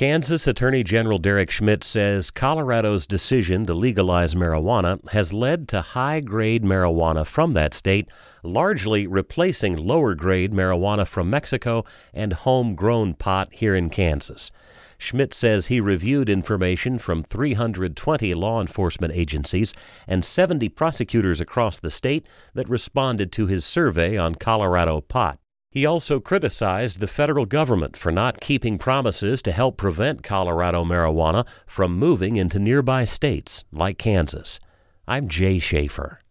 Kansas Attorney General Derek Schmidt says Colorado's decision to legalize marijuana has led to high-grade marijuana from that state, largely replacing lower-grade marijuana from Mexico and homegrown pot here in Kansas. Schmidt says he reviewed information from 320 law enforcement agencies and 70 prosecutors across the state that responded to his survey on Colorado pot. He also criticized the federal government for not keeping promises to help prevent Colorado marijuana from moving into nearby states like Kansas. I'm Jay Schaefer.